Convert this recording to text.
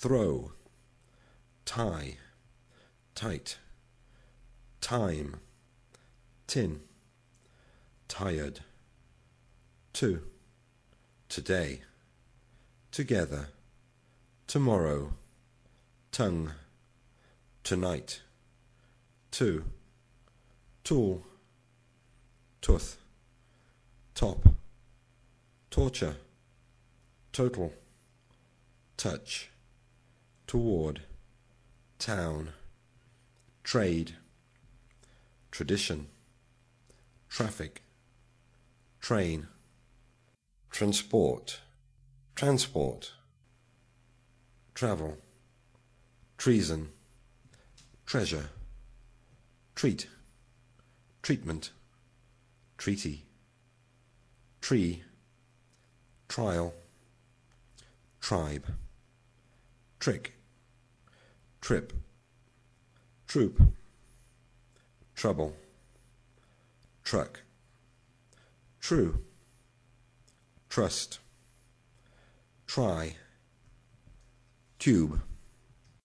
throw, tie, tight, time, tin, tired, to, today, together, tomorrow, tongue, tonight, to, tool, tooth, top, torture, total, touch, toward, town, trade, tradition, traffic, train, transport, transport, travel, treason, treasure, treat, treatment, treaty, tree, trial, tribe, trick, trip, troop, trouble, truck, true, trust, try, tube.